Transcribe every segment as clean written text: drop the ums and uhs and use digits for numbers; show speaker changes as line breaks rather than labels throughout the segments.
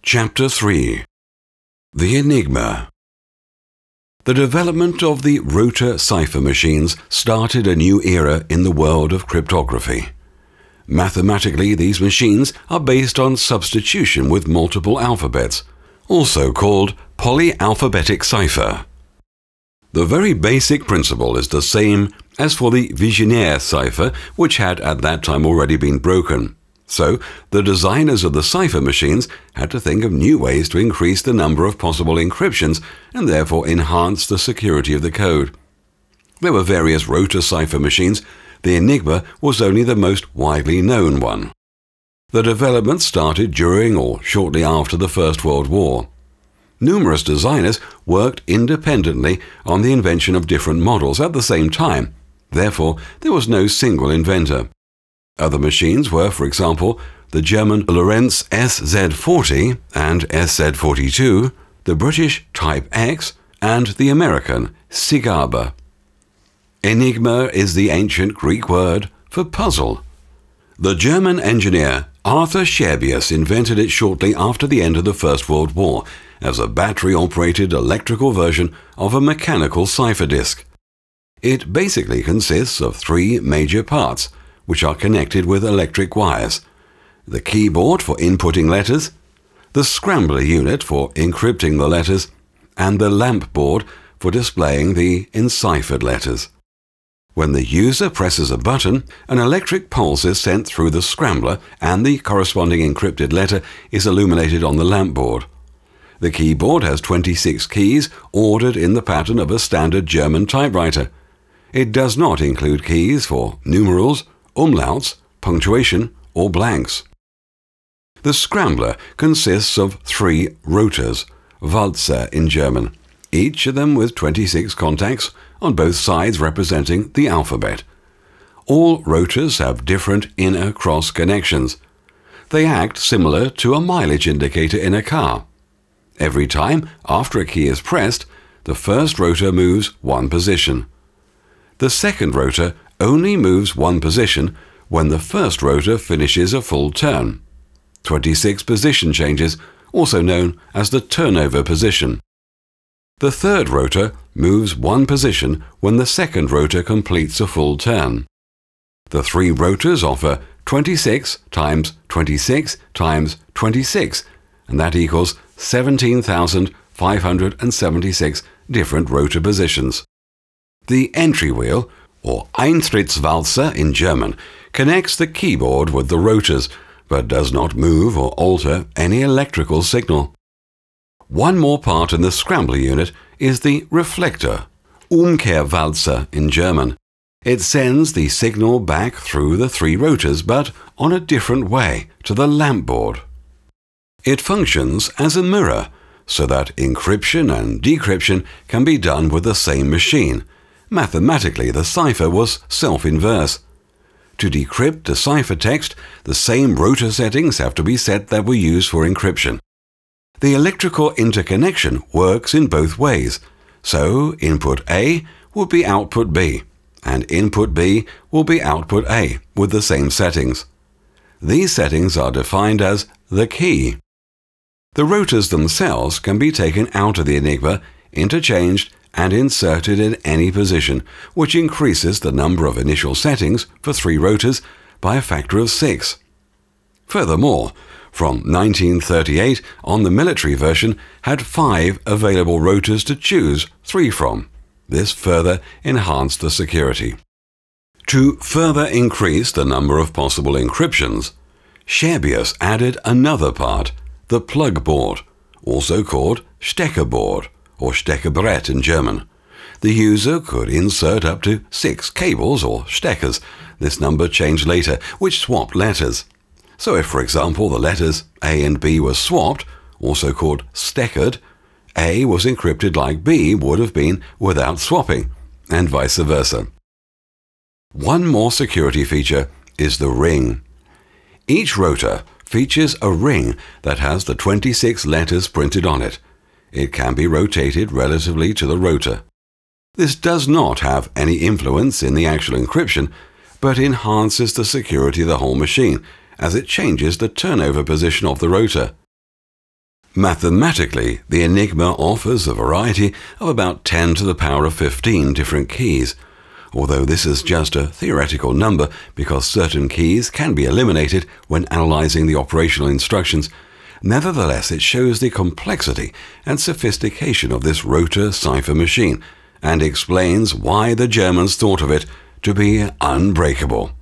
Chapter 3. The Enigma. The development of the rotor cipher machines started a new era in the world of cryptography. Mathematically, these machines are based on substitution with multiple alphabets, also called polyalphabetic cipher. The very basic principle is the same as for the Vigenère cipher, which had at that time already been broken. So, the designers of the cipher machines had to think of new ways to increase the number of possible encryptions and therefore enhance the security of the code. There were various rotor cipher machines. The Enigma was only the most widely known one. The development started during or shortly after the First World War. Numerous designers worked independently on the invention of different models at the same time. Therefore, there was no single inventor. Other machines were, for example, the German Lorenz SZ40 and SZ42, the British Type X, and the American Sigaba. Enigma is the ancient Greek word for puzzle. The German engineer Arthur Scherbius invented it shortly after the end of the First World War as a battery-operated electrical version of a mechanical cipher disk. It basically consists of three major parts, which are connected with electric wires: the keyboard for inputting letters, the scrambler unit for encrypting the letters, and the lamp board for displaying the enciphered letters. When the user presses a button, an electric pulse is sent through the scrambler and the corresponding encrypted letter is illuminated on the lamp board. The keyboard has 26 keys ordered in the pattern of a standard German typewriter. It does not include keys for numerals, umlauts, punctuation, or blanks. The scrambler consists of three rotors, Walzer in German, each of them with 26 contacts on both sides representing the alphabet. All rotors have different inner cross connections. They act similar to a mileage indicator in a car. Every time after a key is pressed, the first rotor moves one position. The second rotor only moves one position when the first rotor finishes a full turn. 26 position changes, also known as the turnover position. The third rotor moves one position when the second rotor completes a full turn. The three rotors offer 26 times 26 times 26, and that equals 17,576 different rotor positions. The entry wheel, or Eintrittswalzer in German, connects the keyboard with the rotors, but does not move or alter any electrical signal. One more part in the scrambler unit is the reflector, Umkehrwalzer in German. It sends the signal back through the three rotors, but on a different way, to the lamp board. It functions as a mirror, so that encryption and decryption can be done with the same machine. Mathematically, the cipher was self-inverse. To decrypt a cipher text, the same rotor settings have to be set that were used for encryption. The electrical interconnection works in both ways, so input A will be output B, and input B will be output A with the same settings. These settings are defined as the key. The rotors themselves can be taken out of the Enigma, interchanged, and inserted in any position, which increases the number of initial settings for three rotors by a factor of 6. Furthermore, from 1938 on, the military version had 5 available rotors to choose 3 from. This further enhanced the security. To further increase the number of possible encryptions, Scherbius added another part, the plug board, also called Stecker board, or Steckerbrett in German. The user could insert up to 6 cables or steckers, this number changed later, which swapped letters. So if, for example, the letters A and B were swapped, also called steckered, A was encrypted like B would have been without swapping, and vice versa. One more security feature is the ring. Each rotor features a ring that has the 26 letters printed on it. It can be rotated relatively to the rotor. This does not have any influence in the actual encryption, but enhances the security of the whole machine, as it changes the turnover position of the rotor. Mathematically, the Enigma offers a variety of about 10 to the power of 15 different keys, although this is just a theoretical number because certain keys can be eliminated when analyzing the operational instructions. Nevertheless, it shows the complexity and sophistication of this rotor cipher machine and explains why the Germans thought of it to be unbreakable.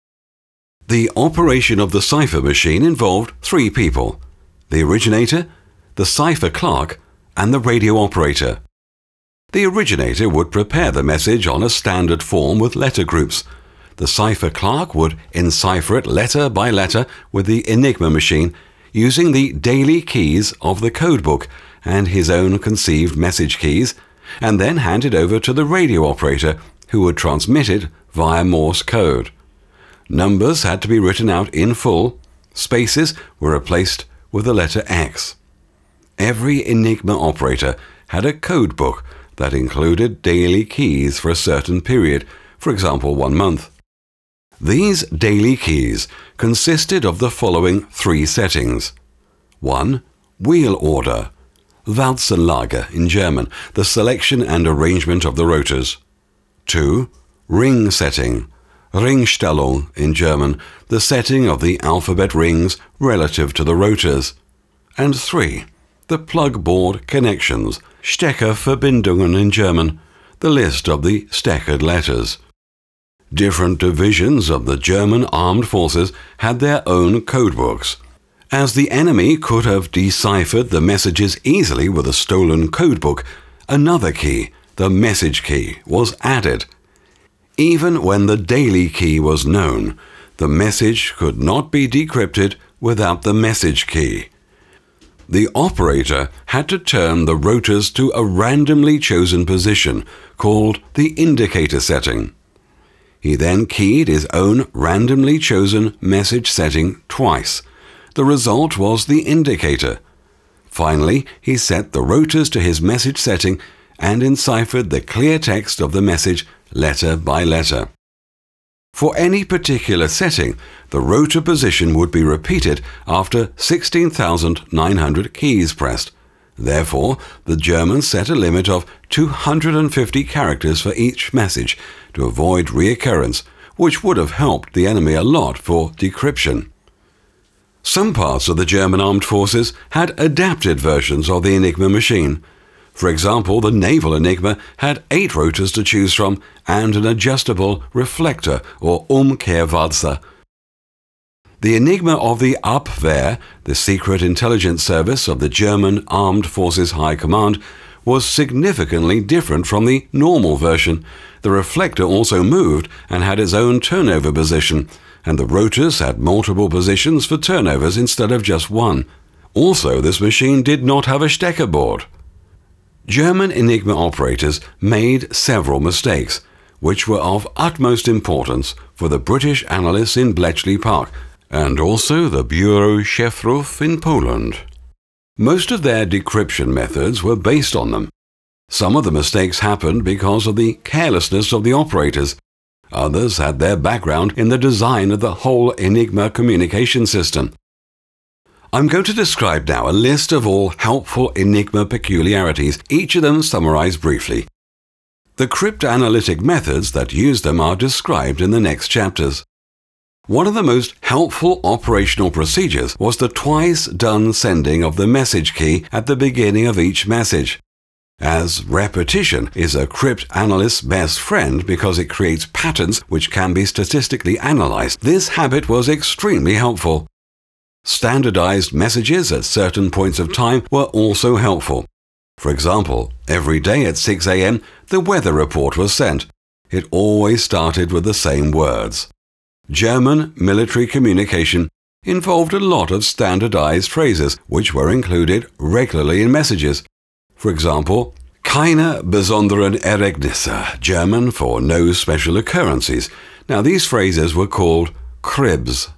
The operation of the cipher machine involved 3 people: the originator, the cipher clerk, and the radio operator. The originator would prepare the message on a standard form with letter groups. The cipher clerk would encipher it letter by letter with the Enigma machine using the daily keys of the codebook and his own conceived message keys, and then hand it over to the radio operator, who would transmit it via Morse code. Numbers had to be written out in full. Spaces were replaced with the letter X. Every Enigma operator had a codebook that included daily keys for a certain period, for example 1 month. These daily keys consisted of the following 3 settings. 1. Wheel order, Walzenlage in German, the selection and arrangement of the rotors. 2. Ring setting, Ringstellung in German, the setting of the alphabet rings relative to the rotors. And 3. The plug board connections, Steckerverbindungen in German, the list of the steckered letters. Different divisions of the German armed forces had their own codebooks. As the enemy could have deciphered the messages easily with a stolen codebook, another key, the message key, was added. Even when the daily key was known, the message could not be decrypted without the message key. The operator had to turn the rotors to a randomly chosen position called the indicator setting. He then keyed his own randomly chosen message setting twice. The result was the indicator. Finally, he set the rotors to his message setting and enciphered the clear text of the message letter by letter. For any particular setting, the rotor position would be repeated after 16,900 keys pressed. Therefore, the Germans set a limit of 250 characters for each message to avoid reoccurrence, which would have helped the enemy a lot for decryption. Some parts of the German armed forces had adapted versions of the Enigma machine. For example, the naval Enigma had 8 rotors to choose from and an adjustable reflector or Umkehrwalzer. The Enigma of the Abwehr, the secret intelligence service of the German Armed Forces High Command, was significantly different from the normal version. The reflector also moved and had its own turnover position, and the rotors had multiple positions for turnovers instead of just one. Also, this machine did not have a Stecker board. German Enigma operators made several mistakes, which were of utmost importance for the British analysts in Bletchley Park and also the Bureau Szefrów in Poland. Most of their decryption methods were based on them. Some of the mistakes happened because of the carelessness of the operators. Others had their background in the design of the whole Enigma communication system. I'm going to describe now a list of all helpful Enigma peculiarities, each of them summarized briefly. The cryptanalytic methods that use them are described in the next chapters. One of the most helpful operational procedures was the twice-done sending of the message key at the beginning of each message. As repetition is a cryptanalyst's best friend because it creates patterns which can be statistically analyzed, this habit was extremely helpful. Standardized messages at certain points of time were also helpful. For example, every day at 6 a.m., the weather report was sent. It always started with the same words. German military communication involved a lot of standardized phrases which were included regularly in messages. For example, keine besonderen Ereignisse, German for no special occurrences. Now these phrases were called cribs.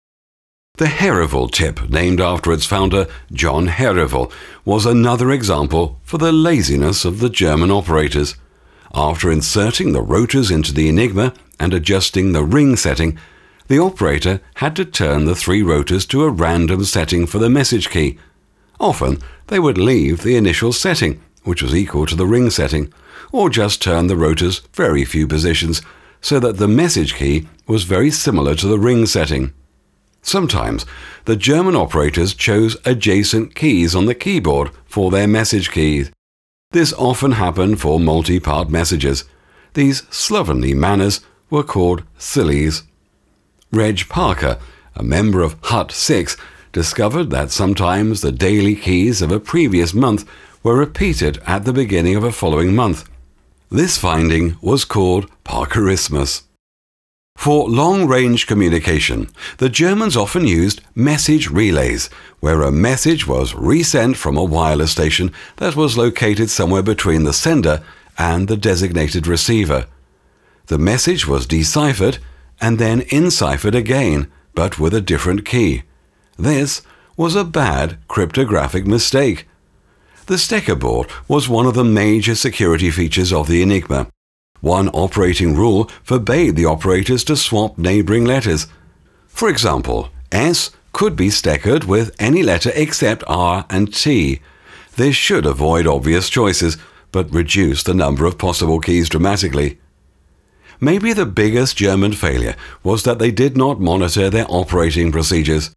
The Herival tip, named after its founder, John Herival, was another example for the laziness of the German operators. After inserting the rotors into the Enigma and adjusting the ring setting, the operator had to turn the 3 rotors to a random setting for the message key. Often, they would leave the initial setting, which was equal to the ring setting, or just turn the rotors very few positions, so that the message key was very similar to the ring setting. Sometimes, the German operators chose adjacent keys on the keyboard for their message keys. This often happened for multi-part messages. These slovenly manners were called sillies. Reg Parker, a member of Hut 6, discovered that sometimes the daily keys of a previous month were repeated at the beginning of a following month. This finding was called Parkerismus. For long-range communication, the Germans often used message relays, where a message was resent from a wireless station that was located somewhere between the sender and the designated receiver. The message was deciphered and then enciphered again, but with a different key. This was a bad cryptographic mistake. The Stecker board was one of the major security features of the Enigma. One operating rule forbade the operators to swap neighboring letters. For example, S could be steckered with any letter except R and T. This should avoid obvious choices, but reduce the number of possible keys dramatically. Maybe the biggest German failure was that they did not monitor their operating procedures.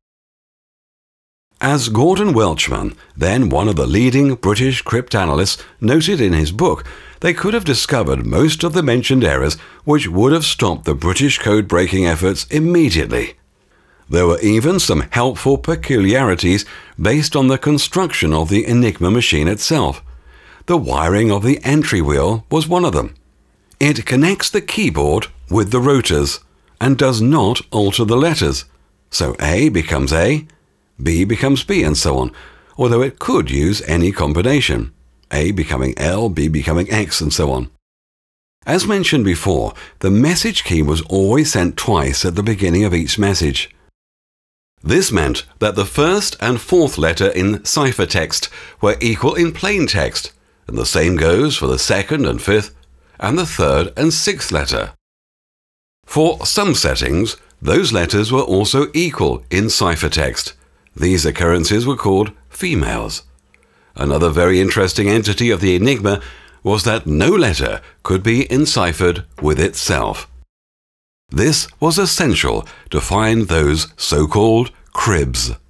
As Gordon Welchman, then one of the leading British cryptanalysts, noted in his book, they could have discovered most of the mentioned errors which would have stopped the British code-breaking efforts immediately. There were even some helpful peculiarities based on the construction of the Enigma machine itself. The wiring of the entry wheel was one of them. It connects the keyboard with the rotors and does not alter the letters. So A becomes A, B becomes B, and so on, although it could use any combination, A becoming L, B becoming X, and so on. As mentioned before, the message key was always sent twice at the beginning of each message. This meant that the first and fourth letter in ciphertext were equal in plain text, and the same goes for the second and fifth, and the third and sixth letter. For some settings, those letters were also equal in ciphertext. These occurrences were called females. Another very interesting entity of the Enigma was that no letter could be enciphered with itself. This was essential to find those so-called cribs.